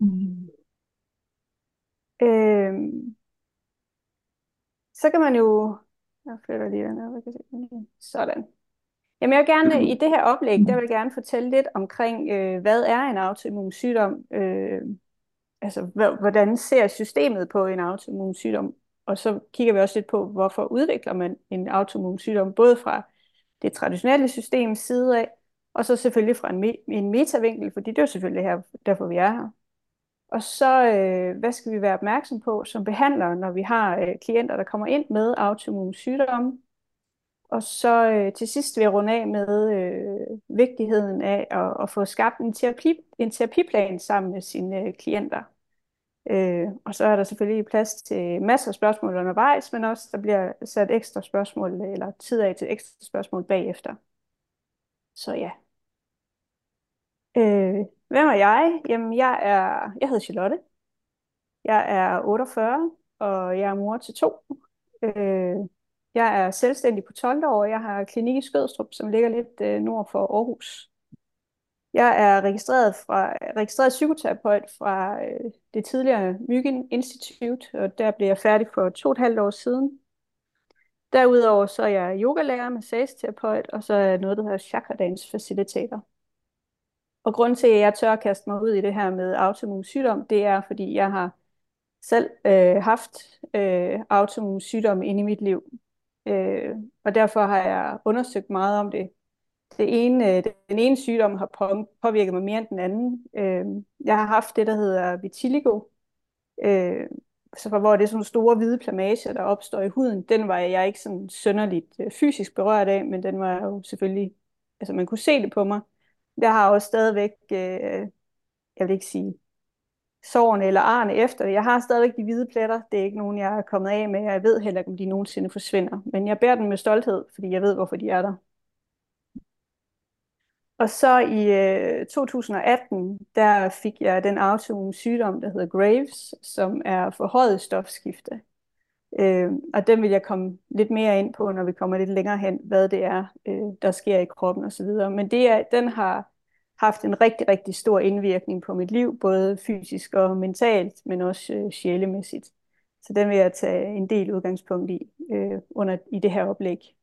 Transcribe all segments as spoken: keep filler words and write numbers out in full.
Mm. Øhm, så kan man jo... Jeg flytter lige den her. hvad kan jeg se? Sådan. Jamen, jeg vil gerne, i det her oplæg, der vil jeg gerne fortælle lidt omkring, øh, hvad er en autoimmun sygdom? Øh, altså, hv- hvordan ser systemet på en autoimmun sygdom? Og så kigger vi også lidt på, hvorfor udvikler man en autoimmun sygdom, både fra det traditionelle systems side af, og så selvfølgelig fra en, me- en metavinkel, fordi det er jo selvfølgelig her, derfor vi er her. Og så, øh, hvad skal vi være opmærksom på som behandlere, når vi har øh, klienter, der kommer ind med autoimmun sygdomme? Og så øh, til sidst vil jeg runde af med øh, vigtigheden af at, at få skabt en, terapi, en terapiplan sammen med sine øh, klienter. Øh, og så er der selvfølgelig plads til masser af spørgsmål undervejs, men også der bliver sat ekstra spørgsmål, eller tid af til ekstra spørgsmål bagefter. Så ja. Øh, hvem er jeg? Jamen, jeg er, jeg hedder Charlotte. Jeg er otteogfyrre, og jeg er mor til to. Øh, jeg er selvstændig på tolvte år. Jeg har klinik i Skødstrup, som ligger lidt øh, nord for Aarhus. Jeg er registreret, fra, registreret psykoterapeut fra øh, det tidligere Myggen Institute, og der blev jeg færdig for to og et halvt år siden. Derudover så er jeg yogalærer, massageterapeut, og så er jeg noget, der hedder Chakra Dance Facilitator. Og grunden til, at jeg tør at kaste mig ud i det her med autoimmun sygdom, det er, fordi jeg har selv øh, haft øh, autoimmun sygdom inde i mit liv. Øh, og derfor har jeg undersøgt meget om det. Det ene, øh, den ene sygdom har på, påvirket mig mere end den anden. Øh, jeg har haft det, der hedder vitiligo, øh, så for, hvor det er sådan nogle store hvide plamager, der opstår i huden. Den var jeg ikke sådan synderligt øh, fysisk berørt af, men den var jo selvfølgelig, altså man kunne se det på mig. Jeg har også stadigvæk, øh, jeg vil ikke sige sårene eller arne efter det. Jeg har stadigvæk de hvide pletter. Det er ikke nogen, jeg er kommet af med. Jeg ved heller ikke, om de nogensinde forsvinder. Men jeg bærer dem med stolthed, fordi jeg ved, hvorfor de er der. Og så i øh, to tusind og atten, der fik jeg den autoimmune sygdom, der hedder Graves, som er forhøjet stofskifte. Øh, og den vil jeg komme lidt mere ind på, når vi kommer lidt længere hen, hvad det er, øh, der sker i kroppen osv. Men det er, den har haft en rigtig, rigtig stor indvirkning på mit liv, både fysisk og mentalt, men også øh, sjælemæssigt. Så den vil jeg tage en del udgangspunkt i øh, under, i det her oplæg.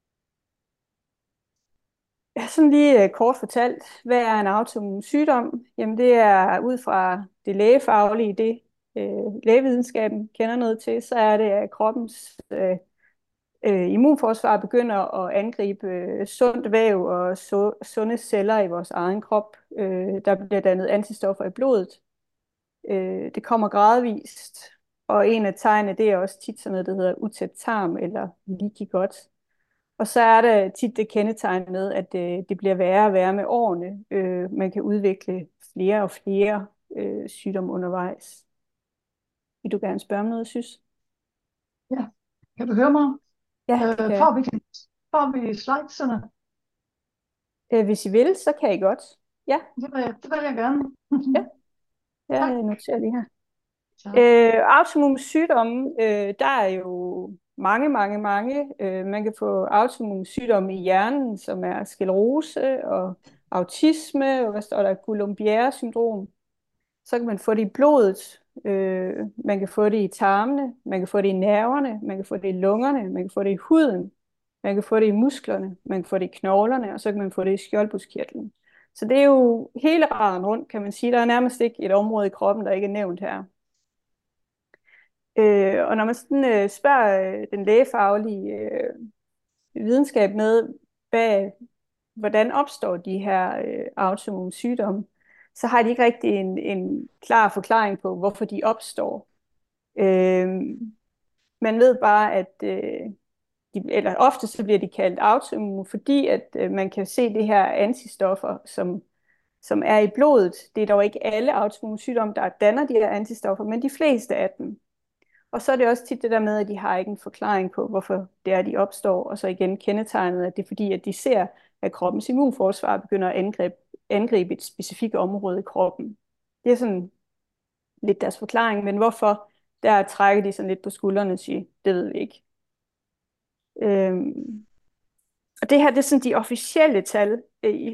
Ja, sådan lige øh, kort fortalt, hvad er en autoimmun sygdom? Jamen det er ud fra det lægefaglige, det øh, lægevidenskaben kender noget til, så er det, at kroppens øh, øh, immunforsvar begynder at angribe øh, sundt væv og su sunde celler i vores egen krop. Øh, der bliver dannet antistoffer i blodet. Øh, det kommer gradvist, og en af tegnene, det er også tit sådan noget, der hedder utæt tarm eller leaky gut. Og så er der tit det kendetegn med, at det, det bliver værre og værre med årene. Øh, man kan udvikle flere og flere øh, sygdomme undervejs. Vil du gerne spørge om noget, synes? Ja, kan du høre mig? Ja, det Øh, kan jeg. får vi, får vi slidesene? Øh, hvis I vil, så kan I godt. Ja, Det vil jeg, det vil jeg gerne. ja, Tak. jeg noterer lige her. Tak. Øh, autoimmune sygdomme, øh, der er jo mange, mange, mange. Øh, man kan få autoimmune sygdomme i hjernen, som er sklerose og autisme, og hvad står der, Guillain-Barré-syndrom. Så kan man få det i blodet, øh, man kan få det i tarmene, man kan få det i nerverne, man kan få det i lungerne, man kan få det i huden, man kan få det i musklerne, man kan få det i knoglerne, og så kan man få det i skjoldbruskkirtlen. Så det er jo hele raden rundt, kan man sige. Der er nærmest ikke et område i kroppen, der ikke er nævnt her. Øh, og når man sådan, øh, spørger øh, den lægefaglige øh, videnskab med, hvad, hvordan opstår de her øh, autoimmune sygdomme, så har de ikke rigtig en, en klar forklaring på, hvorfor de opstår. Øh, man ved bare, at øh, de, eller ofte så bliver de kaldt autoimmune, fordi at øh, man kan se det her antistoffer, som, som er i blodet. Det er dog ikke alle autoimmune sygdomme, der danner de her antistoffer, men de fleste af dem. Og så er det også tit det der med, at de har ikke en forklaring på, hvorfor det er, de opstår. Og så igen kendetegnet, at det er fordi, at de ser, at kroppens immunforsvar begynder at angribe, angribe et specifikt område i kroppen. Det er sådan lidt deres forklaring, men hvorfor, der trækker de sådan lidt på skuldrene og siger, det ved vi ikke. Øhm, og det her, det er sådan de officielle tal. I,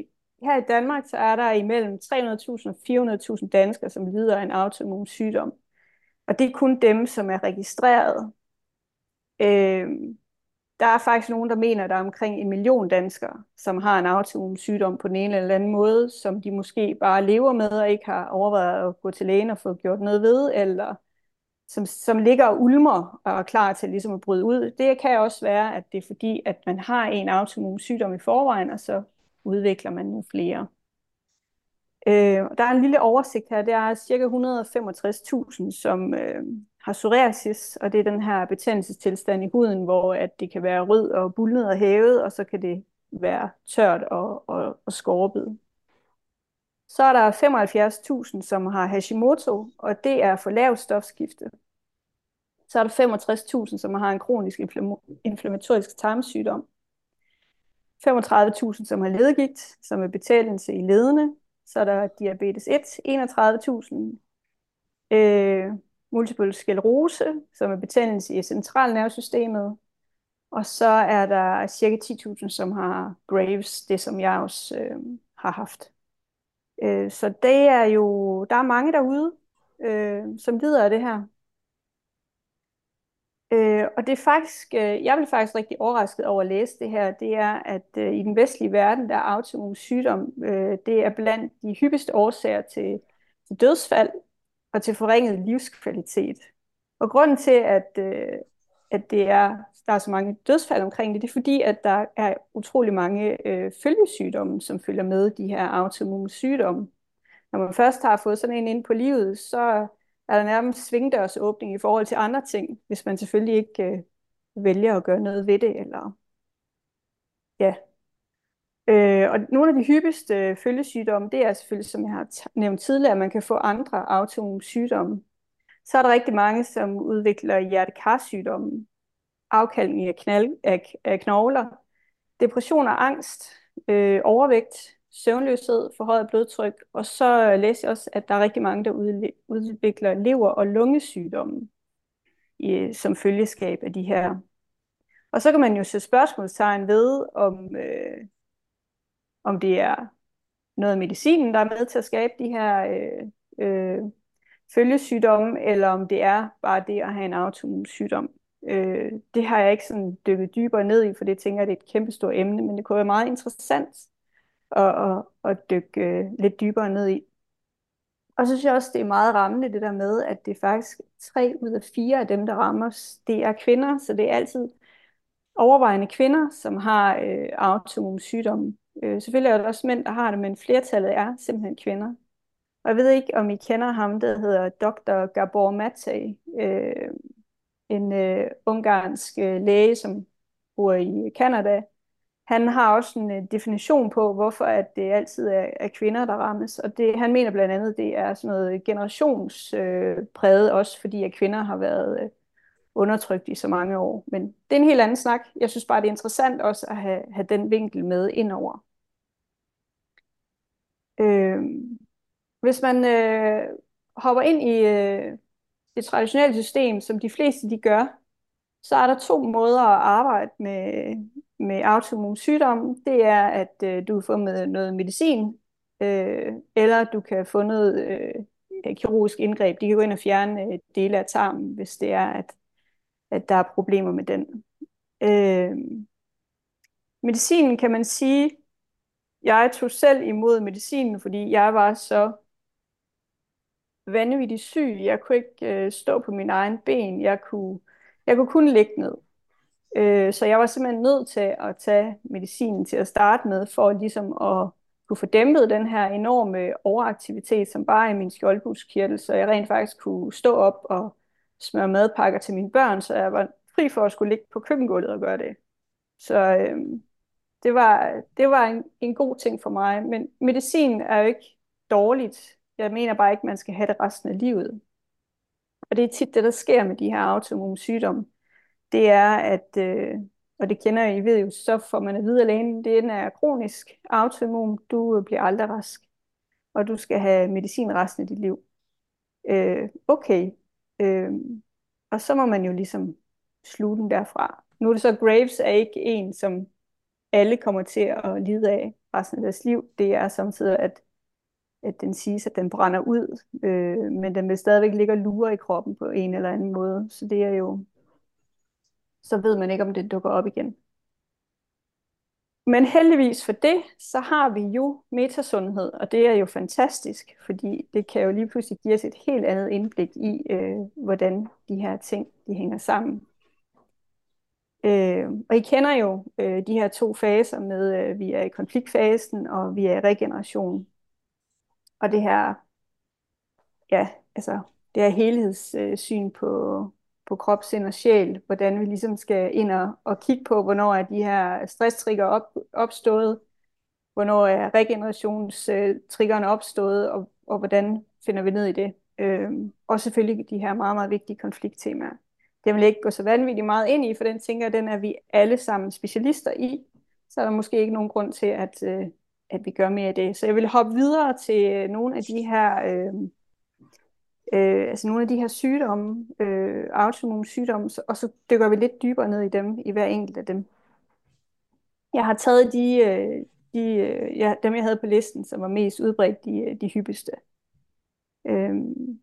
her i Danmark, så er der imellem tre hundrede tusind og fire hundrede tusind danskere, som lider af en autoimmun sygdom. Og det er kun dem, som er registreret. Øh, der er faktisk nogen, der mener, at der er omkring en million danskere, som har en autoimmun sygdom på den ene eller anden måde, som de måske bare lever med og ikke har overvejet at gå til lægen og få gjort noget ved, eller som, som ligger og ulmer og er klar til ligesom at bryde ud. Det kan også være, at det er fordi, at man har en autoimmun sygdom i forvejen, og så udvikler man nogle flere. Øh, der er en lille oversigt her. Der er cirka et hundrede og femogtres tusind, som øh, har psoriasis, og det er den her betændelsestilstand i huden, hvor at det kan være rød og bullet og hævet, og så kan det være tørt og, og, og skorpet. Så er der femoghalvfjerds tusind, som har Hashimoto, og det er for lavt stofskifte. Så er der femogtres tusind, som har en kronisk inflammatorisk tarmsygdom. femogtredive tusind, som har ledegigt, som er betændelse i ledene. Så er der diabetes et, enogtredive tusind. Øh, multiple sklerose, som er betændelse i centralnervesystemet. Og så er der cirka ti tusind, som har Graves, det som jeg også øh, har haft. Øh, så det er jo, der er mange derude, øh, som lider af det her. Øh, og det er faktisk, øh, jeg blev faktisk rigtig overrasket over at læse det her, det er, at øh, i den vestlige verden, der er autoimmun sygdom, øh, det er blandt de hyppigste årsager til, til dødsfald og til forringet livskvalitet. Og grunden til, at, øh, at det er, der er så mange dødsfald omkring det, det er fordi, at der er utrolig mange øh, følgesygdomme, som følger med de her autoimmune sygdomme. Når man først har fået sådan en ind på livet, så er der nærmest svingdørsåbning i forhold til andre ting, hvis man selvfølgelig ikke øh, vælger at gøre noget ved det. Eller ja. Øh, og nogle af de hyppigste øh, følgesygdomme, det er selvfølgelig, som jeg har nævnt tidligere, at man kan få andre autoimmune sygdomme. Så er der rigtig mange, som udvikler hjertekarsygdomme, afkalkning af, knald, af, af knogler, depression og angst, øh, overvægt, søvnløshed, forhøjet blodtryk, og så læser jeg også, at der er rigtig mange, der udvikler lever- og lungesygdomme i, som følgeskab af de her. Og så kan man jo sætte spørgsmålstegn ved, om, øh, om det er noget af medicinen, der er med til at skabe de her øh, øh, følgesygdomme, eller om det er bare det at have en autoimmun sygdom. Øh, det har jeg ikke sådan dykket dybere ned i, for det tænker jeg, det er et kæmpestort emne, men det kunne være meget interessant at, at, at dykke øh, lidt dybere ned i. Og så synes jeg også, det er meget rammende det der med, at det er faktisk tre ud af fire af dem, der rammer, det er kvinder, så det er altid overvejende kvinder, som har øh, autoimmun sygdomme. Øh, selvfølgelig er der også mænd, der har det, men flertallet er simpelthen kvinder. Og jeg ved ikke, om I kender ham, der hedder doktor Gabor Mate, øh, en øh, ungarsk øh, læge, som bor i Canada. Han har også en øh, definition på, hvorfor at det altid er, er kvinder, der rammes. Og det, han mener blandt andet, det er sådan noget generationspræget, øh, også fordi at kvinder har været øh, undertrykt i så mange år. Men det er en helt anden snak. Jeg synes bare, det er interessant også at have, have den vinkel med indover. Øh, hvis man øh, hopper ind i øh, det traditionelle system, som de fleste de gør, så er der to måder at arbejde med, med autoimmun sygdom. Det er, at øh, du får med noget medicin, øh, eller du kan få noget øh, kirurgisk indgreb. De kan gå ind og fjerne øh, dele af tarmen, hvis det er, at, at der er problemer med den. Øh, medicinen kan man sige, jeg tog selv imod medicinen, fordi jeg var så vanvittigt syg. Jeg kunne ikke øh, stå på mine egne ben. Jeg kunne, jeg kunne kun ligge ned. Øh, så jeg var simpelthen nødt til at tage medicinen til at starte med, for ligesom at kunne få dæmpet den her enorme overaktivitet, som bare er i min skjoldbuskirtel, så jeg rent faktisk kunne stå op og smøre madpakker til mine børn, så jeg var fri for at skulle ligge på køkkengulvet og gøre det. Så øh, det var, det var en, en god ting for mig, men medicin er jo ikke dårligt. Jeg mener bare ikke, man skal have det resten af livet. Og det er tit det, der sker med de her autoimmune sygdomme. Det er, at, øh, og det kender I ved jo, så får man at vide af lægen, det er kronisk autoimmun, du bliver aldrig rask, og du skal have medicin resten af dit liv. Øh, okay. Øh, og så må man jo ligesom slutte den derfra. Nu er det så, Graves er ikke en, som alle kommer til at lide af. resten af deres liv. Det er samtidig, at, at den siges, at den brænder ud, øh, men den vil stadigvæk ligge og lure i kroppen på en eller anden måde. Så det er jo, så ved man ikke, om det dukker op igen. Men heldigvis for det, så har vi jo metasundhed, og det er jo fantastisk, fordi det kan jo lige pludselig give os et helt andet indblik i, øh, hvordan de her ting de hænger sammen. Øh, og I kender jo øh, de her to faser med, øh, vi er i konfliktfasen, og vi er i regeneration. Og det her, ja, altså, det her helhedssyn på, på krop, sind og sjæl, hvordan vi ligesom skal ind og, og kigge på, hvornår er de her stresstrigger op, opstået, hvornår er regenerationstriggerne opstået, og, og hvordan finder vi ned i det. Øhm, og selvfølgelig de her meget, meget vigtige konflikttemaer. Det vil jeg ikke gå så vanvittigt meget ind i, for den tænker jeg, den er vi alle sammen specialister i. Så er der måske ikke nogen grund til, at, øh, at vi gør mere af det. Så jeg vil hoppe videre til nogle af de her, øh, øh, altså nogle af de her sygdomme, øh, autoimmune sygdomme, og så dykker vi lidt dybere ned i dem, i hver enkelt af dem. Jeg har taget de, øh, de, øh, ja, dem, jeg havde på listen, som var mest udbredt, de, de hyppigste. Øhm,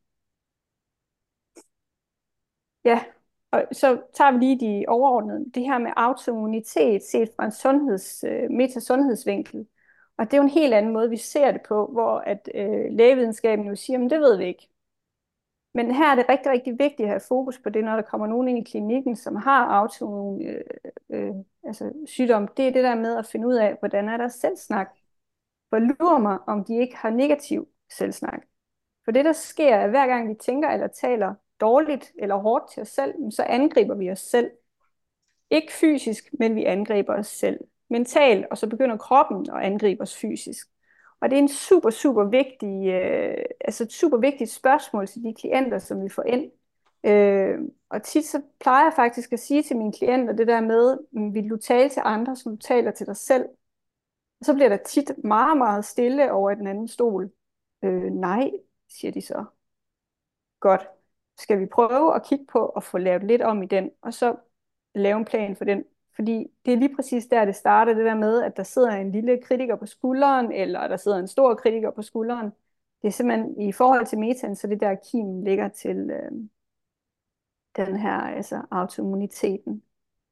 ja, og så tager vi lige de overordnede. Det her med autoimmunitet set fra en sundheds, øh, metasundhedsvinkel. Og det er jo en helt anden måde, vi ser det på, hvor at øh, lægevidenskaben jo siger, men det ved vi ikke. Men her er det rigtig, rigtig vigtigt at have fokus på det, når der kommer nogen ind i klinikken, som har autoimmun øh, øh, altså sygdom. Det er det der med at finde ud af, hvordan er der selvsnak. For lurer mig, om de ikke har negativ selvsnak. For det, der sker, er, at hver gang vi tænker eller taler dårligt eller hårdt til os selv, så angriber vi os selv. Ikke fysisk, men vi angriber os selv mentalt, og så begynder kroppen at angribe os fysisk. Og det er en super, super vigtig, øh, altså et super vigtigt spørgsmål til de klienter, som vi får ind. Øh, og tit så plejer jeg faktisk at sige til mine klienter det der med, vil du tale til andre, som du taler til dig selv? Og så bliver der tit meget, meget stille over i den anden stol. Øh, nej, siger de så. Godt. Skal vi prøve at kigge på at få lavet lidt om i den, og så lave en plan for den? Fordi det er lige præcis der, det starter, det der med, at der sidder en lille kritiker på skulderen, eller der sidder en stor kritiker på skulderen. Det er simpelthen i forhold til metaen, så det der kimen ligger til øh, den her altså autoimmuniteten.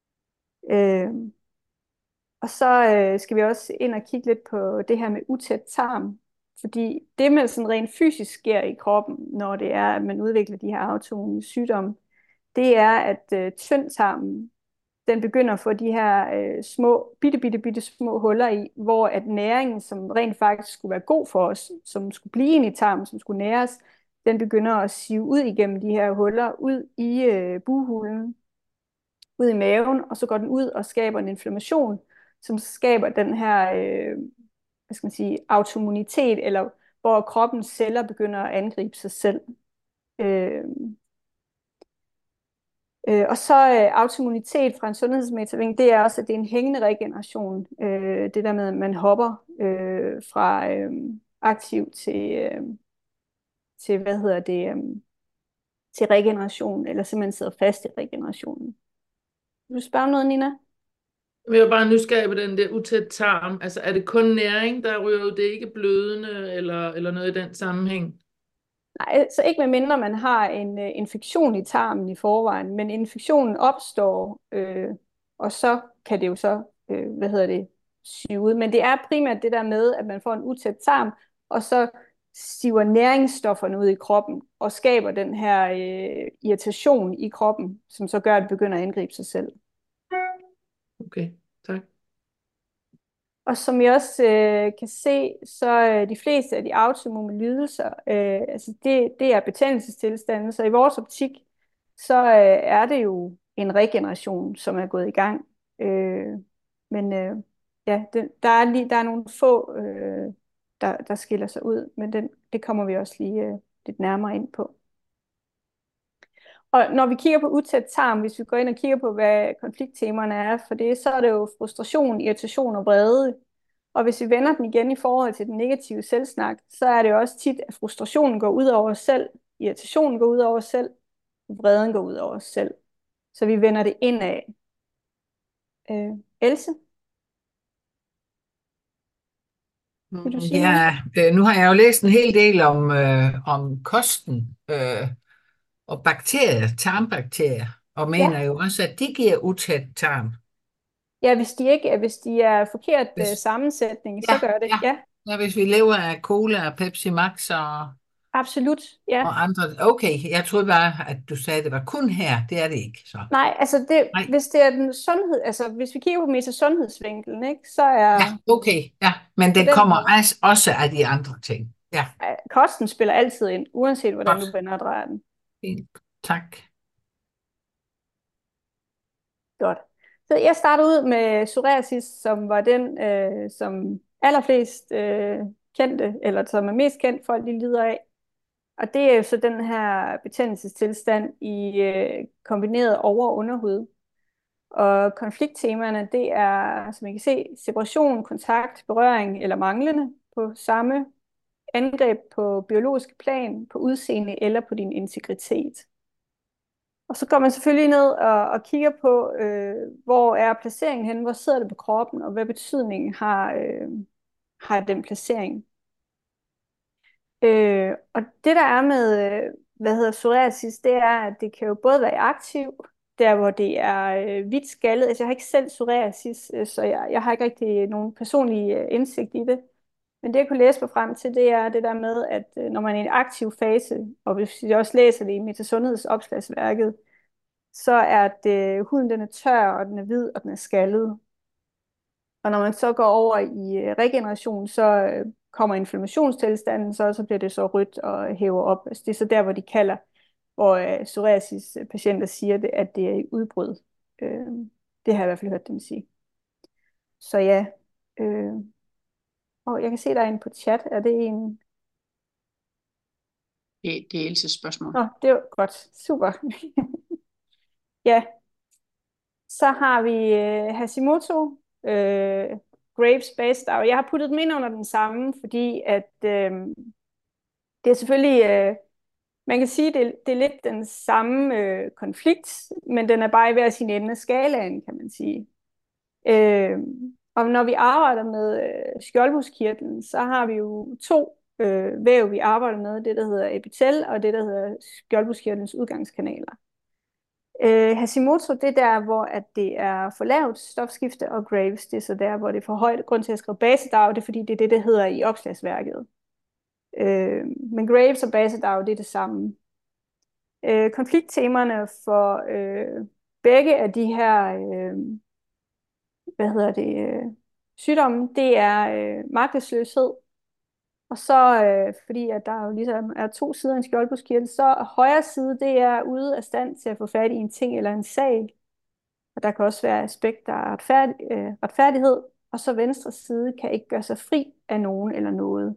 Øh, og så øh, skal vi også ind og kigge lidt på det her med utæt tarm. Fordi det, man sådan rent fysisk sker i kroppen, når det er, at man udvikler de her autoimmune sygdomme, det er, at øh, tyndtarmen, den begynder at få de her øh, små, bitte, bitte, bitte små huller i, hvor at næringen, som rent faktisk skulle være god for os, som skulle blive ind i tarmen, som skulle næres, den begynder at sive ud igennem de her huller, ud i øh, bughulen, ud i maven, og så går den ud og skaber en inflammation, som skaber den her, øh, hvad skal man sige, autoimmunitet, eller hvor kroppens celler begynder at angribe sig selv. Øh, øh, og så øh, autoimmunitet fra en sundhedsmetavinkel, det er også, at det er en hængende regeneration. Øh, det der med, at man hopper øh, fra øh, aktiv til, øh, til, hvad hedder det, øh, til regeneration, eller simpelthen sidder fast i regenerationen. Vil du spørge om noget, Nina? Men jeg er bare nysgerrig på den der utæt tarm. Altså, er det kun næring, der ryger ud? Det er ikke blødende eller, eller noget i den sammenhæng? Nej, så ikke medmindre man har en øh, infektion i tarmen i forvejen, men infektionen opstår, øh, og så kan det jo så, øh, hvad hedder det, sive ud. Men det er primært det der med, at man får en utæt tarm, og så siver næringsstofferne ud i kroppen, og skaber den her øh, irritation i kroppen, som så gør, at det begynder at angribe sig selv. Okay, tak. Og som I også øh, kan se, så øh, de fleste af de autoimmune lidelser, øh, altså det, det er betændelsestilstande, så i vores optik, så øh, er det jo en regeneration, som er gået i gang. Øh, men øh, ja, det, der, er lige, der er nogle få, øh, der, der skiller sig ud, men den, det kommer vi også lige øh, lidt nærmere ind på. Og når vi kigger på utæt tarm, hvis vi går ind og kigger på, hvad konflikttemaerne er for det, så er det jo frustration, irritation og vrede. Og hvis vi vender den igen i forhold til den negative selvsnak, så er det jo også tit, at frustrationen går ud over os selv, irritationen går ud over os selv, vreden går ud over os selv. Så vi vender det indad. Øh, Else? Vil du Mm, sige noget? Ja, øh, nu har jeg jo læst en hel del om, øh, om kosten øh, og bakterier, tarmbakterier, og Ja, mener jo også, at de giver utæt tarm. ja, hvis de ikke, hvis de er forkert øh, Hvis, sammensætning, så ja, gør det. ja, Ja, ja, hvis vi lever af cola og Pepsi Max og, absolut. Ja. og andre. Okay, jeg troede bare, at du sagde, at det var kun her. Det er det ikke, så. Nej, altså det, Nej, hvis det er den sundhed, altså hvis vi kigger på meta-sundhedsvinkelen, ikke, så ja, er okay, ja, men på det den kommer måde, als- også af de andre ting. Ja, at kosten spiller altid ind, uanset hvordan du godt. vender og drejer den. Fint. Tak. Godt. Så jeg starter ud med psoriasis, som var den, øh, som allerflest øh, kendte, eller som er mest kendt folk, de lider af. Og det er jo så den her betændelsestilstand i øh, kombineret over- og underhud. Og konflikttemaerne, det er, som I kan se, separation, kontakt, berøring eller manglende på samme angreb på biologisk plan, på udseende eller på din integritet. Og så går man selvfølgelig ned og, og kigger på, øh, hvor er placeringen henne, hvor sidder det på kroppen, og hvad betydning har, øh, har den placering. Øh, og det der er med, øh, hvad hedder psoriasis, det er, at det kan jo både være aktiv, der hvor det er øh, hvidt skaldet. Altså jeg har ikke selv psoriasis, øh, så jeg, jeg har ikke rigtig nogen personlig øh, indsigt i det. Men det jeg kunne læse mig frem til, det er det der med, at øh, når man er i en aktiv fase, og hvis jeg også læser det i Metasundhedsopslagsværket, så er det, huden den er tør, og den er hvid, og den er skaldet. Og når man så går over i øh, regeneration, så øh, kommer inflammationstilstanden, så, så bliver det så rødt og hæver op. Altså, det er så der, hvor de kalder, hvor øh, psoriasis-patienter siger, det, at det er i udbrud. Øh, det har jeg i hvert fald hørt dem sige. Så ja, øh, og jeg kan se, der er en på chat. Er det en? Det, det er Elses spørgsmål. Nå, det var godt. Super. Ja, så har vi øh, Hashimoto, øh, Graves, Basedow. Jeg har puttet dem ind under den samme, fordi at øh, det er selvfølgelig, øh, man kan sige, det, det er lidt den samme øh, konflikt, men den er bare i hver sin ende af skalaen, kan man sige. Øh, og når vi arbejder med øh, skjoldbruskkirtlen, så har vi jo to øh, væv, vi arbejder med, det der hedder epitel, og det der hedder skjoldbruskkirtlens udgangskanaler. Øh, Hashimoto, det er der, hvor at det er for lavt stofskifte, og Graves, det er så der, hvor det er for højt. Grund til at skrive Basedow, det er fordi, det er det, det hedder i opslagsværket. Øh, men Graves og Basedow, det er det samme. Øh, konflikttemaerne for øh, begge af de her, øh, hvad hedder det, øh, sygdomme, det er øh, magtesløshed. Og så, øh, fordi at der jo ligesom er to sider af en skjoldbruskkirtel, så højre side, det er ude af stand til at få fat i en ting eller en sag. Og der kan også være aspekter af retfærd, øh, retfærdighed, og så venstre side kan ikke gøre sig fri af nogen eller noget.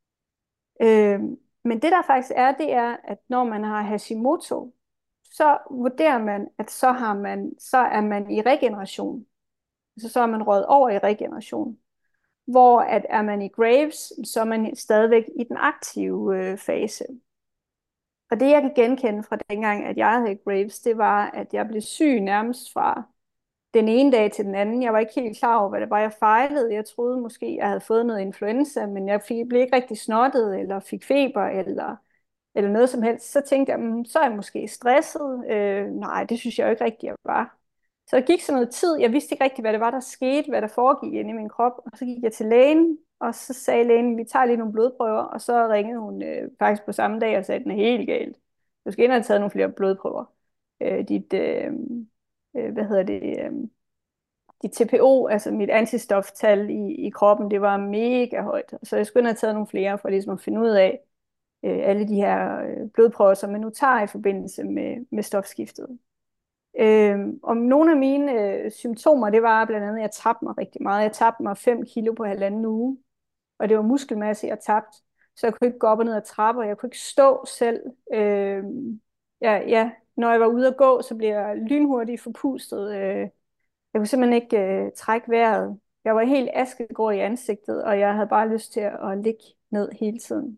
Øh, men det der faktisk er, det er, at når man har Hashimoto, så vurderer man, at så, har man, så er man i regeneration. Altså så er man røget over i regeneration. Hvor at er man i Graves, så er man stadigvæk i den aktive øh, fase. Og det jeg kan genkende fra dengang, at jeg havde Graves, det var, at jeg blev syg nærmest fra den ene dag til den anden. Jeg var ikke helt klar over, hvad det var, jeg fejlede. Jeg troede måske, jeg havde fået noget influenza, men jeg fik, blev ikke rigtig snottet, eller fik feber, eller, eller noget som helst. Så tænkte jeg, mm, så er jeg måske stresset. Øh, nej, det synes jeg jo ikke rigtigt, jeg var. Så der gik så noget tid. Jeg vidste ikke rigtigt, hvad det var, der skete, hvad der foregik inde i min krop. Og så gik jeg til lægen, og så sagde lægen, vi tager lige nogle blodprøver. Og så ringede hun øh, faktisk på samme dag og sagde, at den er helt galt. Du skal ind og have taget nogle flere blodprøver. Øh, dit, øh, øh, hvad hedder det, øh, dit T P O, altså mit antistoftal i, i kroppen, det var mega højt. Så jeg skulle ind og have taget nogle flere, for ligesom at finde ud af øh, alle de her øh, blodprøver, som man nu tager i forbindelse med, med stofskiftet. Øh, og nogle af mine øh, symptomer, det var blandt andet, at jeg tabte mig rigtig meget. Jeg tabte mig fem kilo på halvanden uge, og det var muskelmasse, jeg tabte. Så jeg kunne ikke gå op og ned ad trapper, jeg kunne ikke stå selv. Øh, ja, ja, når jeg var ude at gå, så blev jeg lynhurtigt forpustet. Øh, jeg kunne simpelthen ikke øh, trække vejret. Jeg var helt askegrå i ansigtet, og jeg havde bare lyst til at, at ligge ned hele tiden.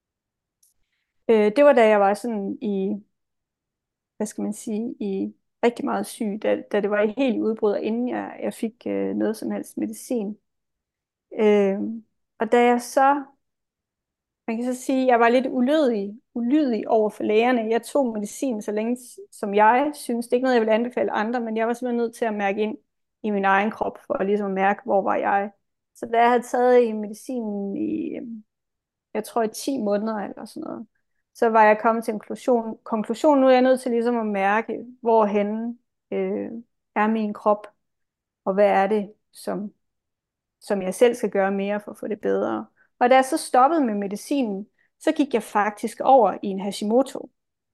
Øh, det var da jeg var sådan i, hvad skal man sige, i rigtig meget syg, da, da det var helt i udbrud, inden jeg, jeg fik øh, noget som helst medicin. Øh, Og da jeg så, man kan så sige, at jeg var lidt ulydig, ulydig over for lægerne. Jeg tog medicin så længe, som jeg synes. Det er ikke noget, jeg vil anbefale andre, men jeg var simpelthen nødt til at mærke ind i min egen krop, for at ligesom at mærke, hvor var jeg. Så da jeg havde taget i medicinen i, jeg tror i ti måneder eller sådan noget, så var jeg kommet til en konklusion. Konklusion nu er jeg nødt til ligesom at mærke, hvorhenne øh, er min krop, og hvad er det, som, som jeg selv skal gøre mere for at få det bedre. Og da jeg så stoppede med medicinen, så gik jeg faktisk over i en Hashimoto.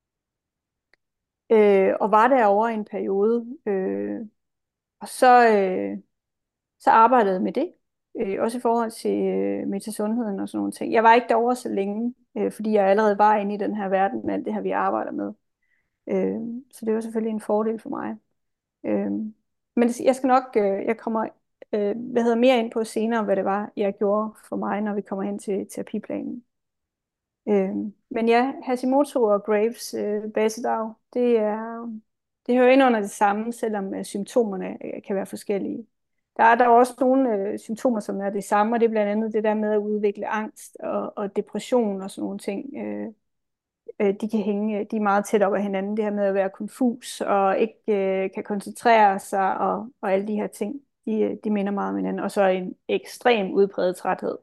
Øh, og var derovre i en periode. Øh, og så, øh, så arbejdede jeg med det. Øh, også i forhold til øh, metasundheden og sådan nogle ting. Jeg var ikke derovre så længe, øh, fordi jeg allerede var inde i den her verden med alt det her, vi arbejder med. Øh, så det var selvfølgelig en fordel for mig. Øh, men jeg skal nok, øh, jeg kommer øh, hvad hedder, mere ind på senere, hvad det var, jeg gjorde for mig, når vi kommer hen til terapiplanen. Øh, men ja, Hashimoto og Graves øh, basedag, det er, det hører ind under det samme, selvom øh, symptomerne øh, kan være forskellige. Der er der er også nogle øh, symptomer, som er det samme, og det er blandt andet det der med at udvikle angst og, og depression og sådan nogle ting. Øh, øh, de kan hænge, de er meget tæt op ad hinanden, det her med at være konfus og ikke øh, kan koncentrere sig og, og alle de her ting, de, de minder meget om hinanden. Og så en ekstrem udpræget træthed.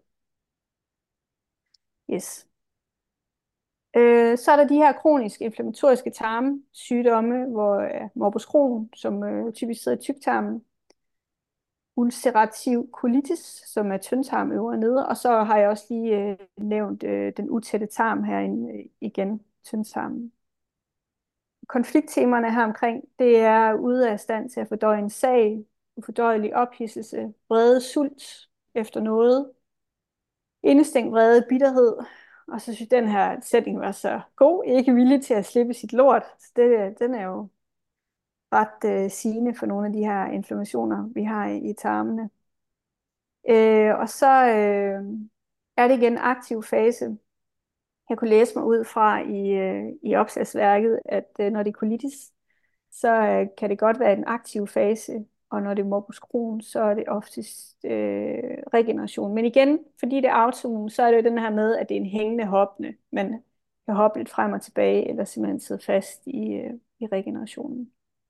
Yes. Øh, så er der de her kroniske inflammatoriske tarmsygdomme, hvor øh, morbus Crohn, som øh, typisk sidder i tyktarmen, ulcerativ colitis, som er tyndtarm øvre og nede, og så har jeg også lige øh, nævnt øh, den utætte tarm herinde øh, igen, tyndtarmen. Konflikttemaerne her omkring, det er ude af stand til at fordøje en sag, ufordøjelig ophidselse, vrede, sult efter noget, indestængt vrede, bitterhed, og så synes jeg, den her sætning var så god, ikke villig til at slippe sit lort. Så det, den er jo ret øh, sigende for nogle af de her inflammationer, vi har i, i tarmene. Øh, og så øh, er det igen en aktiv fase. Jeg kunne læse mig ud fra i, øh, i opslagsværket, at øh, når det er colitis, så øh, kan det godt være en aktiv fase, og når det er morbus Crohn, så er det oftest øh, regeneration. Men igen, fordi det er autoimmun, så er det jo den her med, at det er en hængende hoppende. Man kan hoppe lidt frem og tilbage, eller simpelthen sidde fast i, øh, i regenerationen.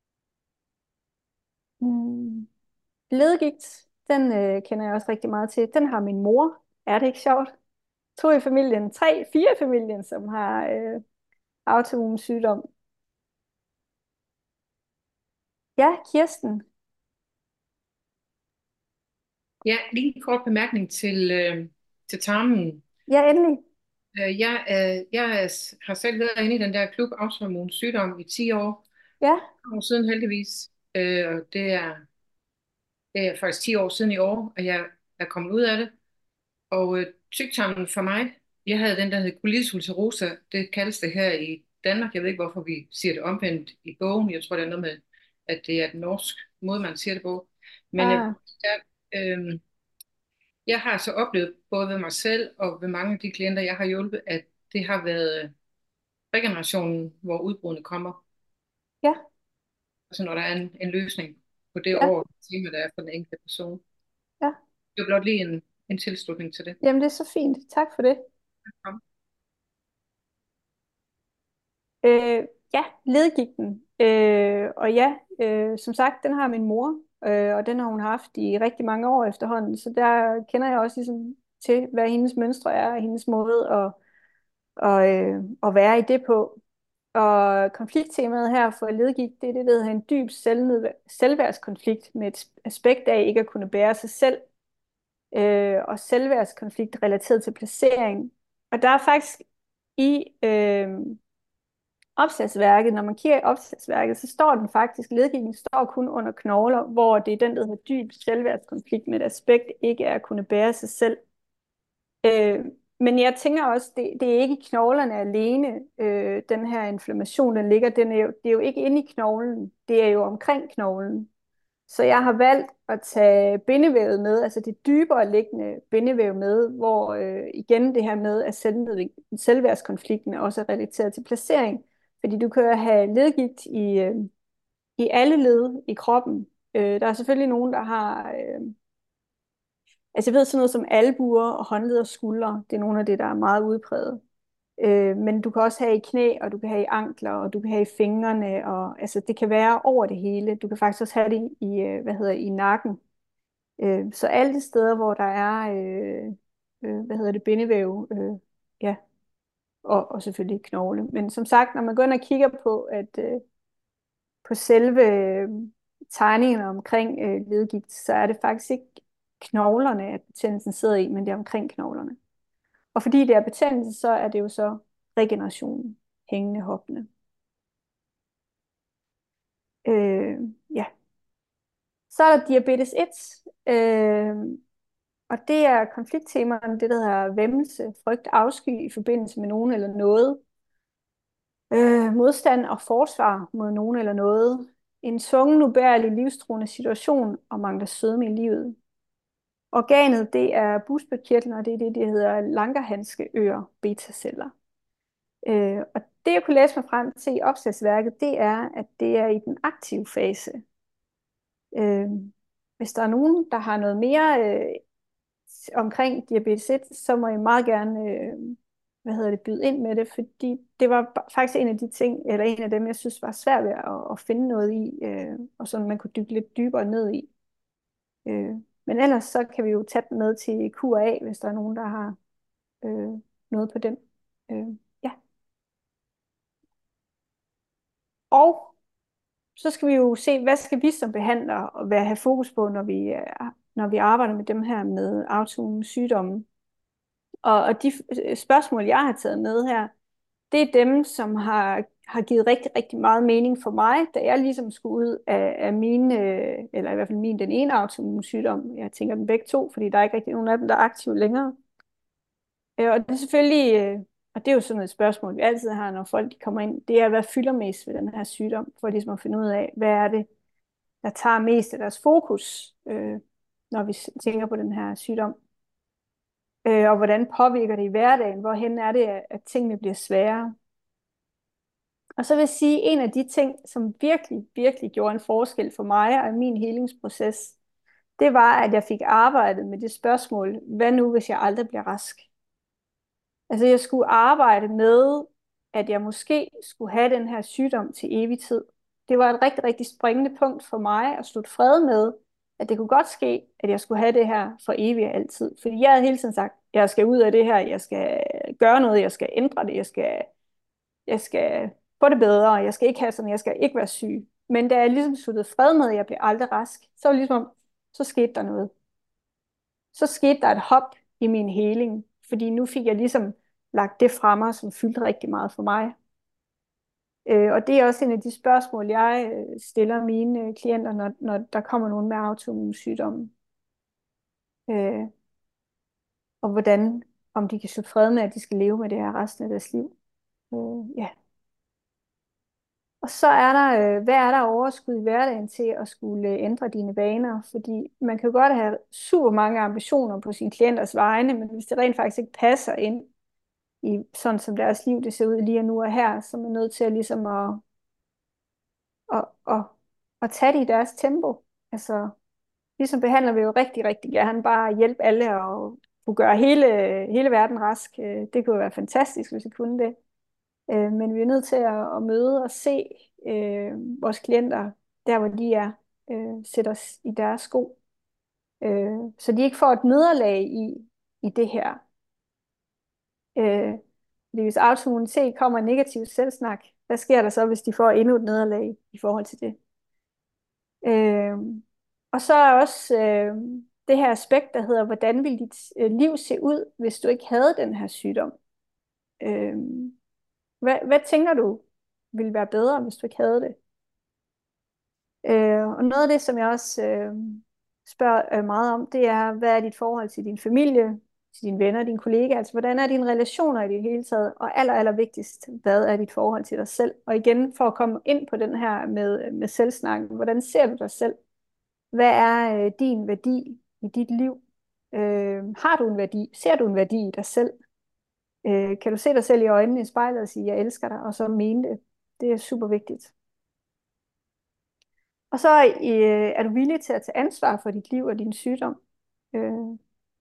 Hmm. Ledegigt, den øh, kender jeg også rigtig meget til. Den har min mor. Er det ikke sjovt? To i familien, tre, fire i familien, som har øh, autoimmun sygdom. Ja, Kirsten. Ja, lige en kort bemærkning til, øh, til tarmen. Ja, endelig. Øh, jeg, øh, jeg er- har selv været inde i den der klub autoimmun sygdom i ti år. Ja, år siden heldigvis. Øh, og det er, det er faktisk ti år siden i år, at jeg er kommet ud af det. Og øh, tyktarmen for mig, jeg havde den, der hed colitis ulcerosa. Det kaldes det her i Danmark. Jeg ved ikke, hvorfor vi siger det omvendt i bogen. Jeg tror, det er noget med, at det er den norsk måde, man siger det på. Men øh, ah, jeg, øh, jeg har så oplevet, både ved mig selv og ved mange af de klienter, jeg har hjulpet, at det har været øh, regenerationen, hvor udbruddene kommer. ja, Altså når der er en, en løsning på det ja, år, tema, der er for den enkelte person. ja. Det er blot lige en, en tilslutning til det. Jamen, det er så fint. Tak for det. Ja. Øh, ja, ledgigten. Øh, og ja, øh, som sagt, den har min mor, øh, og den har hun haft i rigtig mange år efterhånden, så der kender jeg også ligesom til, hvad hendes mønstre er, og hendes måde at, og, øh, at være i det på. Og konflikttemaet her for ledgigt, det er det, der hedder en dyb selvnedv- selvværdskonflikt med et aspekt af ikke at kunne bære sig selv, øh, og selvværdskonflikt relateret til placering. Og der er faktisk i øh, opslagsværket, når man kigger i opslagsværket, så står den faktisk, ledgigten står kun under knogler, hvor det er den, der hedder dyb selvværdskonflikt med et aspekt ikke er at kunne bære sig selv. Øh, men jeg tænker også, det, det er ikke i knoglerne alene, øh, den her inflammation, den ligger, den er jo, det er jo ikke inde i knoglen, det er jo omkring knoglen. Så jeg har valgt at tage bindevævet med, altså det dybere liggende bindevæv med, hvor øh, igen det her med, at selv, selvværdskonflikten også er relateret til placering. Fordi du kan jo have ledgigt i, øh, i alle led i kroppen. Øh, der er selvfølgelig nogen, der har... Øh, Altså jeg ved sådan noget som albuer og håndled og skuldre, det er nogle af det, der er meget udpræget. Øh, men du kan også have i knæ, og du kan have i ankler, og du kan have i fingrene, og altså det kan være over det hele. Du kan faktisk også have det i, øh, hvad hedder, i nakken. Øh, så alle de steder, hvor der er, øh, øh, hvad hedder det, bindevæv, øh, ja, og, og selvfølgelig knogle. Men som sagt, når man går ind og kigger på, at øh, på selve øh, tegningen omkring øh, ledgigt, så er det faktisk ikke knoglerne, at betændelsen sidder i, men det er omkring knoglerne. Og fordi det er betændelse, så er det jo så regenerationen, hængende, hoppende. Øh, ja. Så er der diabetes et, øh, og det er konflikttemaerne, det der hedder væmmelse, frygt, afsky i forbindelse med nogen eller noget, øh, modstand og forsvar mod nogen eller noget, en tvungen, ubærlig, livstruende situation og mangler sødme i livet. Organet, det er bugspytkirtlen, og det er det, der hedder Langerhanske-Ør betaceller. Øh, og det, jeg kunne læse mig frem til i opslagsværket, det er, at det er i den aktive fase. Øh, hvis der er nogen, der har noget mere øh, omkring diabetes et, så må I meget gerne øh, hvad hedder det, byde ind med det, fordi det var faktisk en af de ting, eller en af dem, jeg synes var svært ved at, at finde noget i, øh, og sådan man kunne dykke lidt dybere ned i. Øh, men ellers så kan vi jo tage den med til Q og A, hvis der er nogen, der har øh, noget på den. Øh, ja. Og så skal vi jo se, hvad skal vi som behandlere og være have fokus på, når vi, når vi arbejder med dem her med autoimmune sygdomme. Og, og de spørgsmål, jeg har taget med her, det er dem, som har, har givet rigtig, rigtig meget mening for mig, da jeg ligesom skulle ud af, af mine, eller i hvert fald min, den ene autoimmune sygdom. Jeg tænker dem begge to, fordi der er ikke rigtig nogen af dem, der er aktive længere. Og det er selvfølgelig, og det er jo sådan et spørgsmål, vi altid har, når folk de kommer ind, det er, hvad fylder mest ved den her sygdom, for ligesom at finde ud af, hvad er det, der tager mest af deres fokus, øh, når vi tænker på den her sygdom. Øh, og hvordan påvirker det i hverdagen, hvorhen er det, at tingene bliver sværere. Og så vil jeg sige, en af de ting, som virkelig, virkelig gjorde en forskel for mig og i min helingsproces, det var, at jeg fik arbejdet med det spørgsmål, hvad nu, hvis jeg aldrig bliver rask? Altså jeg skulle arbejde med, at jeg måske skulle have den her sygdom til evig tid. Det var et rigtig, rigtig springende punkt for mig at slutte fred med, at det kunne godt ske, at jeg skulle have det her for evigt og altid. Fordi jeg havde hele tiden sagt, jeg skal ud af det her, jeg skal gøre noget, jeg skal ændre det, jeg skal, jeg skal få det bedre, jeg skal ikke have sådan, jeg skal ikke være syg. Men da jeg ligesom sluttede fred med, at jeg blev aldrig rask, så var det ligesom, så skete der noget. Så skete der et hop i min heling, fordi nu fik jeg ligesom lagt det fra mig, som fyldte rigtig meget for mig. Øh, og det er også en af de spørgsmål, jeg øh, stiller mine øh, klienter, når, når der kommer nogen med autoimmune sygdomme. Øh, og hvordan, om de kan slutte fred med, at de skal leve med det her resten af deres liv. Øh, ja. Og så er der, øh, hvad er der overskud i hverdagen til at skulle øh, ændre dine vaner? Fordi man kan jo godt have super mange ambitioner på sine klienters vegne, men hvis det rent faktisk ikke passer ind i sådan som deres liv det ser ud lige nu og her, så er man nødt til at ligesom at, at, at, at tage det i deres tempo. Altså, ligesom behandler vi jo rigtig, rigtig gerne bare hjælpe alle og kunne gøre hele, hele verden rask. Øh, Det kunne jo være fantastisk, hvis vi kunne det. Øh, Men vi er nødt til at, at møde og se øh, vores klienter der, hvor de er, øh, sætte os i deres sko. Øh, så de ikke får et nederlag i, i det her. Øh, fordi hvis autoimmunitet kommer en negativ selvsnak, hvad sker der så, hvis de får endnu et nederlag i forhold til det? Øh, og så er også øh, det her aspekt, der hedder, hvordan ville dit øh, liv se ud, hvis du ikke havde den her sygdom? Øh, hvad, hvad tænker du ville være bedre, hvis du ikke havde det? Øh, og noget af det, som jeg også øh, spørger øh, meget om, det er, hvad er dit forhold til din familie, til dine venner, dine kollegaer? Altså, hvordan er dine relationer i det hele taget? Og aller, aller vigtigst, hvad er dit forhold til dig selv? Og igen, for at komme ind på den her med, med selvsnakken, hvordan ser du dig selv? Hvad er øh, din værdi i dit liv? Øh, har du en værdi? Ser du en værdi i dig selv? Øh, kan du se dig selv i øjnene i spejlet og sige, jeg elsker dig, og så mene det? Det er super vigtigt. Og så øh, er du villig til at tage ansvar for dit liv og din sygdom. Øh,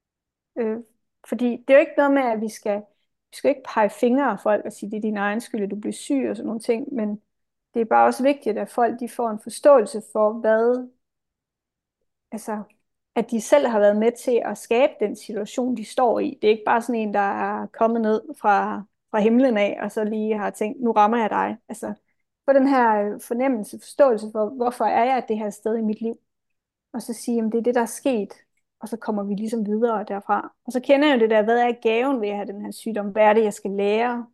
Øh, fordi det er jo ikke noget med, at vi skal, vi skal ikke pege fingre af folk og sige, det er din egen skyld, at du bliver syg og sådan nogle ting, men det er bare også vigtigt, at folk de får en forståelse for, hvad, altså, at de selv har været med til at skabe den situation, de står i. Det er ikke bare sådan en, der er kommet ned fra, fra himlen af, og så lige har tænkt, nu rammer jeg dig. Altså, få den her fornemmelse, forståelse for, hvorfor er jeg det her sted i mit liv? Og så sige, at det er det, der er sket, og så kommer vi ligesom videre derfra. Og så kender jeg jo det der, hvad er gaven ved at have den her sygdom? Hvad er det, jeg skal lære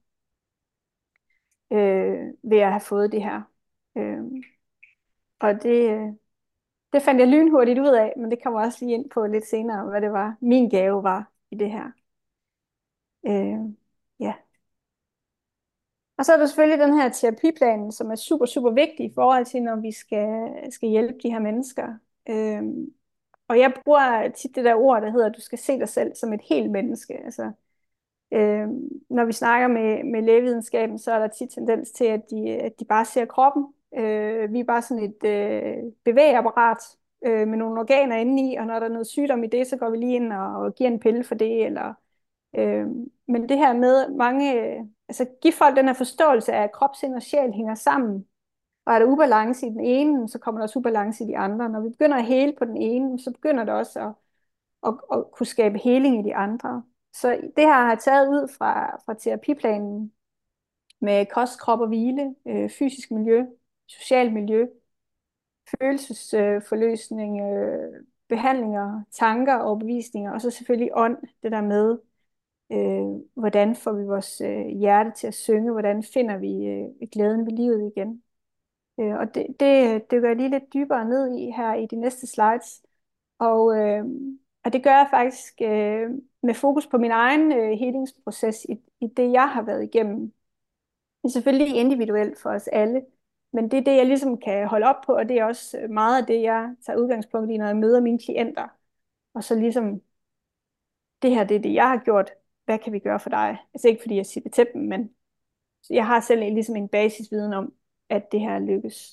øh, ved at have fået det her? Øh, og det, det fandt jeg lynhurtigt ud af, men det kommer også lige ind på lidt senere, hvad det var, min gave var i det her. Øh, ja. Og så er der selvfølgelig den her terapiplan, som er super, super vigtig i forhold til, når vi skal, skal hjælpe de her mennesker. Øh, og jeg bruger tit det der ord, der hedder, at du skal se dig selv som et helt menneske. Altså, øh, når vi snakker med, med lægevidenskaben, så er der tit tendens til, at de, at de bare ser kroppen. Øh, vi er bare sådan et øh, bevægeapparat øh, med nogle organer indeni, og når der er noget sygdom i det, så går vi lige ind og, og giver en pille for det. Eller, øh, men det her med mange, øh, altså give folk den her forståelse af, at krop, sind og sjæl hænger sammen. Og er der ubalance i den ene, så kommer der også ubalance i de andre. Når vi begynder at hele på den ene, så begynder det også at, at, at kunne skabe heling i de andre. Så det her har jeg taget ud fra, fra terapiplanen med kost, krop og hvile, øh, fysisk miljø, social miljø, følelsesforløsning, øh, behandlinger, tanker og overbevisninger, og så selvfølgelig ånd, det der med, øh, hvordan får vi vores øh, hjerte til at synge, hvordan finder vi øh, glæden ved livet igen. Øh, og det, det dykker jeg lige lidt dybere ned i her i de næste slides. Og, øh, og det gør jeg faktisk øh, med fokus på min egen øh, helingsproces i, i det, jeg har været igennem. Det er selvfølgelig individuelt for os alle, men det er det, jeg ligesom kan holde op på, og det er også meget af det, jeg tager udgangspunkt i, når jeg møder mine klienter. Og så ligesom, det her det er det, jeg har gjort. Hvad kan vi gøre for dig? Altså ikke fordi jeg siger det til dem, men jeg har selv ligesom en basisviden om, at det her lykkes.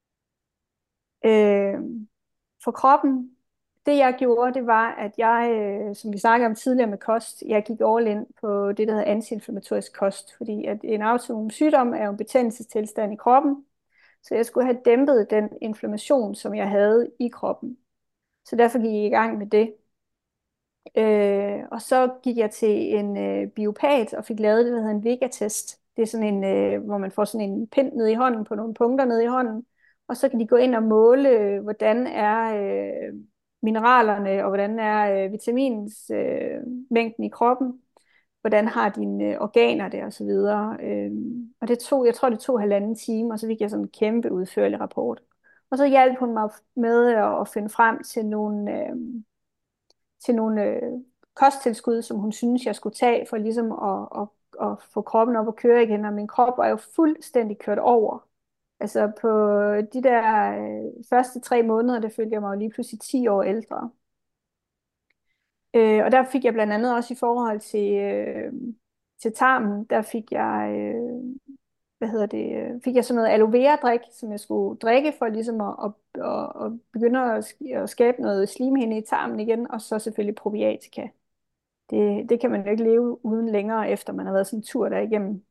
Øh, for kroppen, det jeg gjorde, det var, at jeg, øh, som vi snakkede om tidligere med kost, jeg gik all in på det, der hedder antiinflammatorisk kost, fordi at en autoimmun sygdom er jo en betændelsestilstand i kroppen, så jeg skulle have dæmpet den inflammation, som jeg havde i kroppen. Så derfor gik jeg i gang med det. Øh, og så gik jeg til en øh, biopat og fik lavet det, der hedder en Vega-test. Det er sådan en, øh, hvor man får sådan en pind ned i hånden på nogle punkter ned i hånden, og så kan de gå ind og måle, øh, hvordan er øh, mineralerne, og hvordan er øh, vitamins øh, mængden i kroppen, hvordan har dine øh, organer det, og så videre. Øh, og det tog, jeg tror, det tog halvanden time, og så fik jeg sådan en kæmpe udførlig rapport. Og så hjalp hun mig med at, at finde frem til nogle... Øh, til nogle øh, kosttilskud, som hun synes, jeg skulle tage, for ligesom at, at, at få kroppen op at køre igen. Og min krop var jo fuldstændig kørt over. Altså på de der øh, første tre måneder, der følte jeg mig jo lige pludselig ti år ældre. Øh, og der fik jeg blandt andet også i forhold til, øh, til tarmen, der fik jeg, øh, hvad hedder det, øh, fik jeg sådan noget aloe vera drik, som jeg skulle drikke for ligesom at, at, at, at begynde at, at skabe noget slimhinde i tarmen igen, og så selvfølgelig probiotika. Det, det kan man jo ikke leve uden længere, efter man har været sådan en tur derigennem.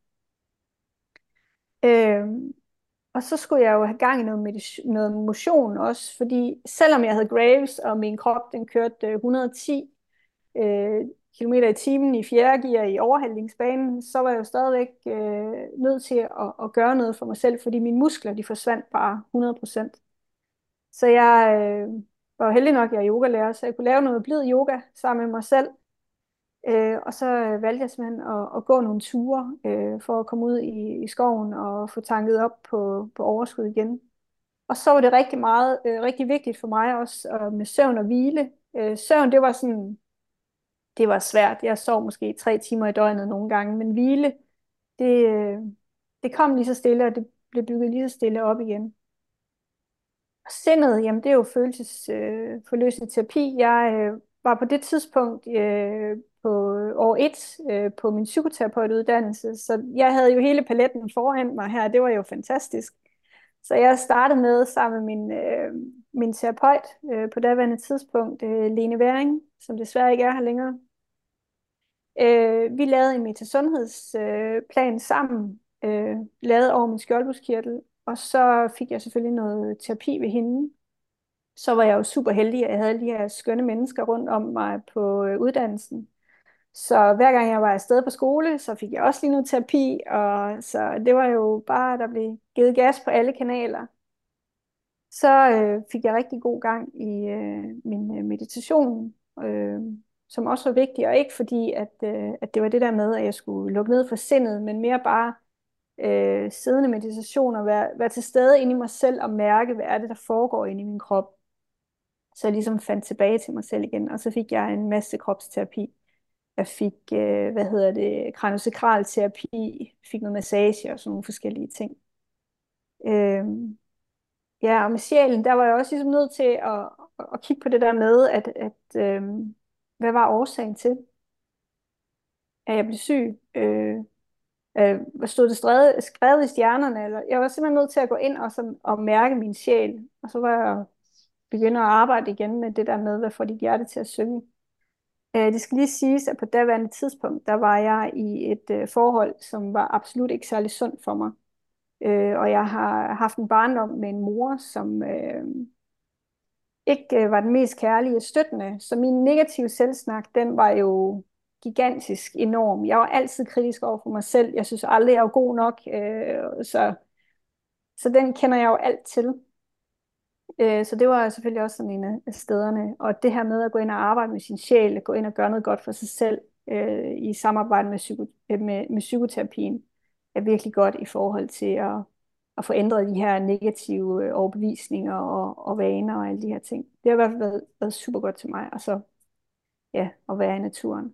Øh, og så skulle jeg jo have gang i noget, medis- noget motion også, fordi selvom jeg havde Graves, og min krop den kørte et hundrede og ti øh, kilometer i timen i fjerde gear i overhalingsbanen, så var jeg jo stadigvæk øh, nødt til at, at gøre noget for mig selv, fordi mine muskler de forsvandt bare hundrede procent. Så jeg øh, var heldig nok, at jeg er yogalærer, så jeg kunne lave noget blid yoga sammen med mig selv. Øh, og så valgte jeg simpelthen at, at gå nogle ture øh, for at komme ud i, i skoven og få tanket op på, på overskud igen. Og så var det rigtig meget, øh, rigtig vigtigt for mig også øh, med søvn og hvile. Øh, søvn, det var sådan, det var svært. Jeg sov måske tre timer i døgnet nogle gange, men hvile, det, øh, det kom lige så stille, og det blev bygget lige så stille op igen. Og sindet, jamen det er jo følelsesforløsende øh, terapi. Jeg øh, var på det tidspunkt øh, på år et øh, på min psykoterapeutuddannelse, så jeg havde jo hele paletten foran mig her, det var jo fantastisk. Så jeg startede med sammen med min, øh, min terapeut øh, på daværende tidspunkt, øh, Lene Væring, som desværre ikke er her længere. Øh, vi lavede en metasundhedsplan øh, sammen, øh, lavet over min skjoldbruskkirtel, og så fik jeg selvfølgelig noget terapi ved hende. Så var jeg jo super heldig, at jeg havde de her skønne mennesker rundt om mig på øh, uddannelsen. Så hver gang jeg var afsted på skole, så fik jeg også lige noget terapi, og så det var jo bare, der blev givet gas på alle kanaler. Så øh, fik jeg rigtig god gang i øh, min øh, meditation, øh, som også var vigtig, og ikke fordi, at, øh, at det var det der med, at jeg skulle lukke ned for sindet, men mere bare øh, siddende meditation og være, være til stede inde i mig selv og mærke, hvad er det, der foregår inde i min krop. Så jeg ligesom fandt tilbage til mig selv igen, og så fik jeg en masse kropsterapi. Jeg fik, øh, hvad hedder det, kraniosakralterapi, terapi, fik noget massage og sådan nogle forskellige ting. Øh, Ja, og med sjælen, der var jeg også ligesom nødt til at, at, at kigge på det der med, at, at øhm, hvad var årsagen til, at jeg blev syg? Øh, øh, hvad stod det skrevet, skrevet i stjernerne? Eller, jeg var simpelthen nødt til at gå ind og, som, og mærke min sjæl. Og så var jeg begyndt at arbejde igen med det der med, hvad får dit hjerte til at synge. Øh, det skal lige siges, at på daværende tidspunkt, der var jeg i et øh, forhold, som var absolut ikke særlig sundt for mig. Øh, og jeg har haft en barndom med en mor, som øh, ikke øh, var den mest kærlige og støttende. Så min negative selvsnak, den var jo gigantisk enorm. Jeg var altid kritisk over for mig selv. Jeg synes aldrig, jeg var god nok. Øh, så, så den kender jeg jo alt til. Øh, så det var selvfølgelig også sådan en af stederne. Og det her med at gå ind og arbejde med sin sjæl, gå ind og gøre noget godt for sig selv øh, i samarbejde med, psyko, øh, med, med psykoterapien, er virkelig godt i forhold til at, at få ændret de her negative øh, overbevisninger og, og vaner og alle de her ting. Det har i hvert fald været, været super godt til mig, og så ja, at være i naturen.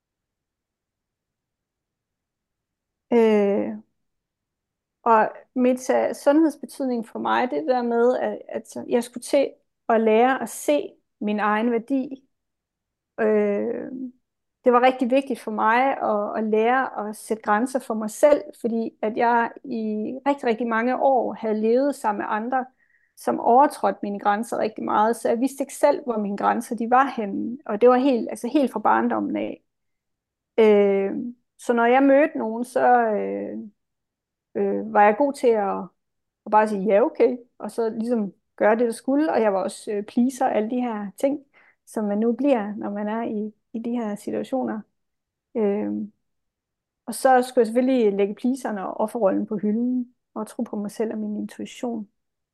Øh, og mit uh, sundhedsbetydning for mig, det der med, at, at jeg skulle til at lære at se min egen værdi. Øh, det var rigtig vigtigt for mig at, at lære at sætte grænser for mig selv, fordi at jeg i rigtig, rigtig mange år havde levet sammen med andre, som overtrådte mine grænser rigtig meget, så jeg vidste ikke selv, hvor mine grænser de var henne, og det var helt, altså helt fra barndommen af. Øh, så når jeg mødte nogen, så øh, øh, var jeg god til at, at bare sige, ja okay, og så ligesom gøre det, der skulle, og jeg var også øh, pleaser, alle de her ting, som man nu bliver, når man er i, i de her situationer. Øh, og så skulle jeg selvfølgelig lægge pleaserne og offerrollen på hylden, og tro på mig selv og min intuition.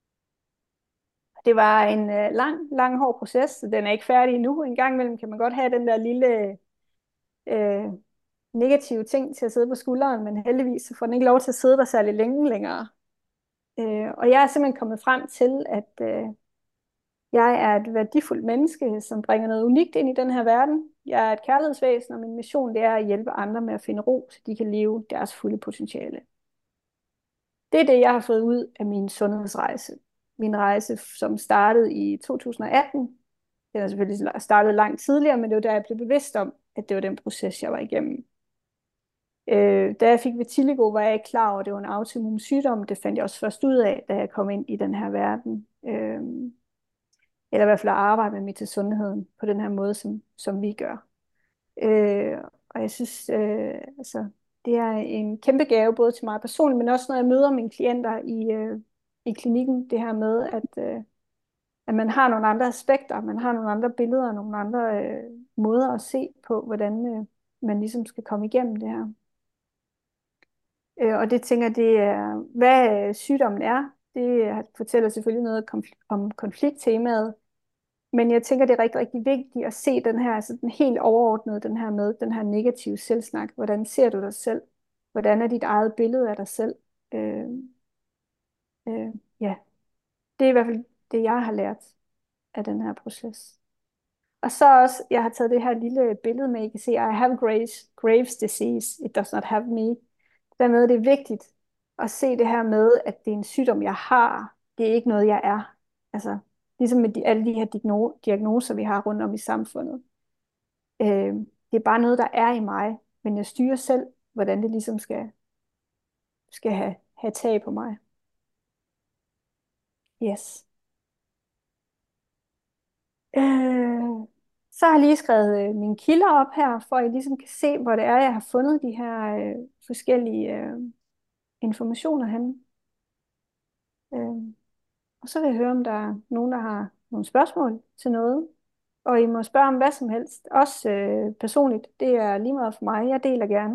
Det var en øh, lang, lang, hård proces, så den er ikke færdig endnu. En gang imellem kan man godt have den der lille øh, negative ting til at sidde på skulderen, men heldigvis så får den ikke lov til at sidde der særlig længe længere. Øh, og jeg er simpelthen kommet frem til, at øh, jeg er et værdifuldt menneske, som bringer noget unikt ind i den her verden. Jeg er et kærlighedsvæsen, og min mission det er at hjælpe andre med at finde ro, så de kan leve deres fulde potentiale. Det er det, jeg har fået ud af min sundhedsrejse. Min rejse, som startede i to tusind og atten. Den har selvfølgelig startet langt tidligere, men det var da jeg blev bevidst om, at det var den proces, jeg var igennem. Øh, da jeg fik vitiligo, var jeg ikke klar over, at det var en autoimmun sygdom. Det fandt jeg også først ud af, da jeg kom ind i den her verden. Øh, eller i hvert fald at arbejde med metasundheden på den her måde, som, som vi gør. Øh, og jeg synes, øh, altså, det er en kæmpe gave, både til mig personligt, men også når jeg møder mine klienter i, øh, i klinikken, det her med, at, øh, at man har nogle andre aspekter, man har nogle andre billeder, nogle andre øh, måder at se på, hvordan øh, man ligesom skal komme igennem det her. Øh, og det tænker det er, hvad øh, sygdommen er, det fortæller selvfølgelig noget konfl- om konflikttemaet, men jeg tænker, det er rigtig, rigtig vigtigt at se den her, altså den helt overordnede, den her med, den her negative selvsnak. Hvordan ser du dig selv? Hvordan er dit eget billede af dig selv? Øh, øh, ja, det er i hvert fald det, jeg har lært af den her proces. Og så også, jeg har taget det her lille billede med, I kan se, I have Graves, Graves disease, it does not have me. Dermed er det vigtigt at se det her med, at det er en sygdom, jeg har. Det er ikke noget, jeg er. Altså, ligesom med de, alle de her digno- diagnoser, vi har rundt om i samfundet. Øh, det er bare noget, der er i mig, men jeg styrer selv, hvordan det ligesom skal, skal have, have tag på mig. Yes. Øh, Så har jeg lige skrevet øh, mine kilder op her, for at I ligesom kan se, hvor det er, jeg har fundet de her øh, forskellige øh, informationer henne. Øh, og så vil jeg høre, om der er nogen, der har nogle spørgsmål til noget. Og I må spørge om hvad som helst. Også øh, personligt. Det er lige meget for mig. Jeg deler gerne.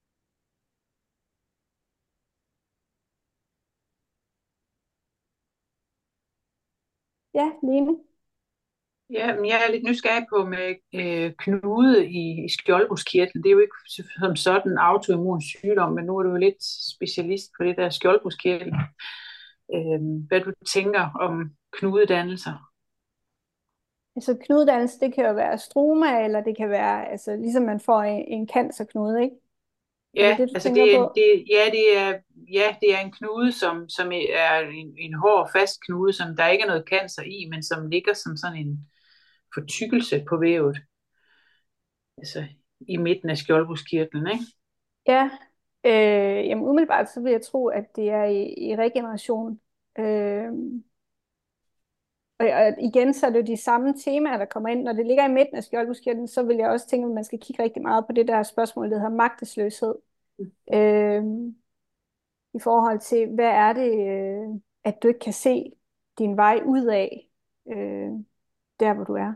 Ja, Lene? Ja, men jeg er lidt nysgerrig på med øh, knude i, i skjoldbruskkirtlen. Det er jo ikke som sådan en autoimmun sygdom, men nu er du jo lidt specialist på det der skjoldbruskkirtel. Øh, hvad du tænker om knudedannelser? Altså knudedannelse, det kan jo være struma, eller det kan være, altså ligesom man får en, en cancerknude, ikke? Er det Ja, det, du altså tænker det er, på? det, ja, det er, ja, det er en knude, som, som er en, en hård, fast knude, som der ikke er noget cancer i, men som ligger som sådan en fortykkelse på vævet. Altså i midten af skjoldbruskkirtlen, ikke? Ja, øh, jamen umiddelbart så vil jeg tro, at det er i, i regeneration. Øh, og, og igen, så er det jo de samme temaer, der kommer ind. Når det ligger i midten af skjoldbruskkirtlen, så vil jeg også tænke, at man skal kigge rigtig meget på det der spørgsmål, der hedder magtesløshed. Øh, I forhold til, hvad er det, øh, at du ikke kan se din vej ud af, øh, der hvor du er.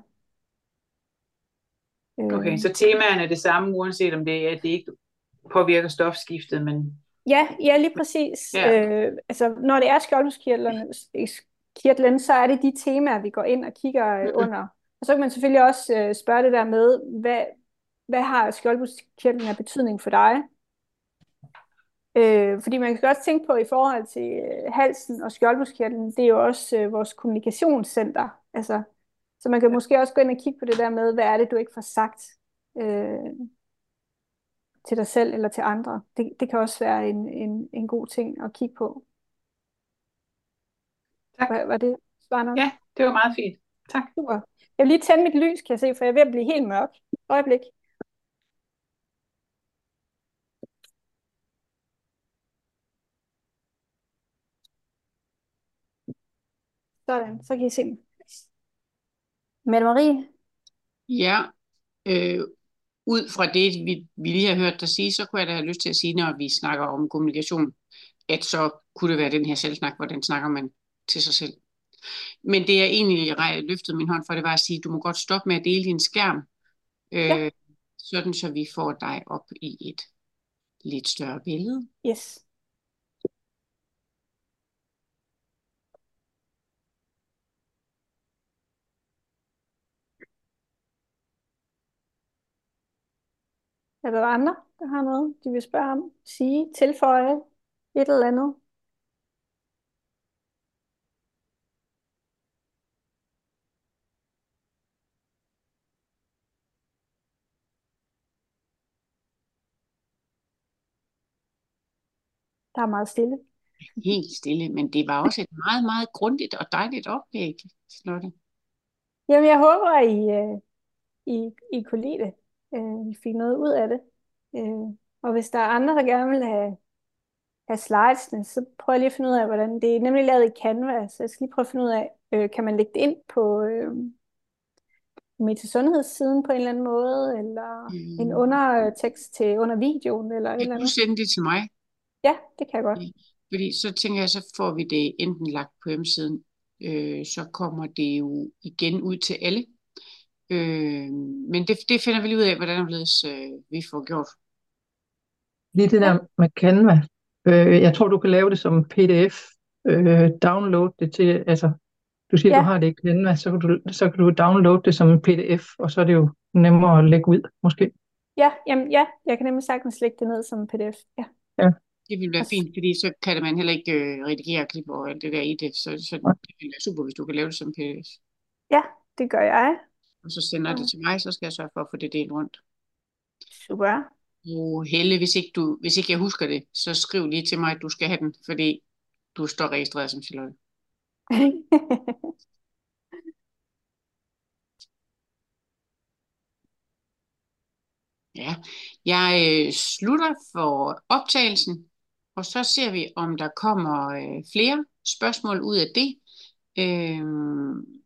Øh, Okay, så temaerne er det samme, uanset om det, at det ikke påvirker stofskiftet, men Ja, ja, lige præcis. ja. Øh, altså, når det er skjoldbruskkirtlen, kirtlen, så er det de temaer, vi går ind og kigger øh, Mhm. under. Og så kan man selvfølgelig også øh, spørge det der med, hvad, hvad har skjoldbruskkirtlen af betydning for dig? Øh, fordi man kan godt tænke på i forhold til øh, halsen og skjoldbruskkirtlen, det er jo også øh, vores kommunikationscenter. Altså, så man kan måske også gå ind og kigge på det der med, hvad er det, du ikke får sagt øh, til dig selv eller til andre. Det, det kan også være en, en, en god ting at kigge på. Tak. Var, var det svar nok? Ja, det var meget fint. Tak. Super. Jeg vil lige tænde mit lys, kan jeg se, for jeg er ved at blive helt mørk. Øjeblik. Sådan, så kan I se mig. Mette Marie? Ja, øh, ud fra det, vi, vi lige har hørt dig sige, så kunne jeg da have lyst til at sige, når vi snakker om kommunikation, at så kunne det være den her selvsnak, hvordan snakker man til sig selv. Men det jeg egentlig rej- løftede min hånd for, det var at sige, du må godt stoppe med at dele din skærm, øh, Ja. sådan så vi får dig op i et lidt større billede. Yes. Er der andre, der har noget, de vil spørge om, sige, tilføje, et eller andet? Der er meget stille. Helt stille, men det var også et meget, meget grundigt og dejligt oplæg, Charlotte. Jamen, jeg håber, at I, øh, I, I kunne lide det. Øh, I fik noget ud af det. Øh, og hvis der er andre, der gerne vil have, have slidesene, så prøver jeg lige at finde ud af, hvordan det er nemlig lavet i Canva, så jeg skal lige prøve at finde ud af, øh, kan man lægge det ind på øh, Meta Sundhedssiden på en eller anden måde, eller en Mm. undertekst til under videoen, eller et eller Kan du andet? sende det til mig? Ja, det kan jeg godt. Fordi så tænker jeg, så får vi det enten lagt på hjemmesiden, øh, så kommer det jo igen ud til alle. Øh, men det, det finder vi lige ud af, hvordan det øh, vi får gjort. Lige det der med Canva. Øh, jeg tror, du kan lave det som P D F. Øh, download det til, altså, du siger, Ja. du har det i Canva, så kan du, så kan du downloade det som en P D F, og så er det jo nemmere at lægge ud, måske. Ja, jamen, ja, jeg kan nemlig sagtens lægge det ned som en P D F. Ja. Det vil være Og s- fint, fordi så kan man heller ikke øh, redigere klip og alt det der i det. Så, så Nej. det vil være super, hvis du kan lave det som P D F. Ja, det gør jeg. Og så sender det til mig, så skal jeg sørge for at få det delt rundt. Super. Og Helle, hvis ikke, du, hvis ikke jeg husker det, så skriv lige til mig, at du skal have den, fordi du står registreret som Charlotte. Ja, jeg øh, slutter for optagelsen, og så ser vi, om der kommer øh, flere spørgsmål ud af det. Øh,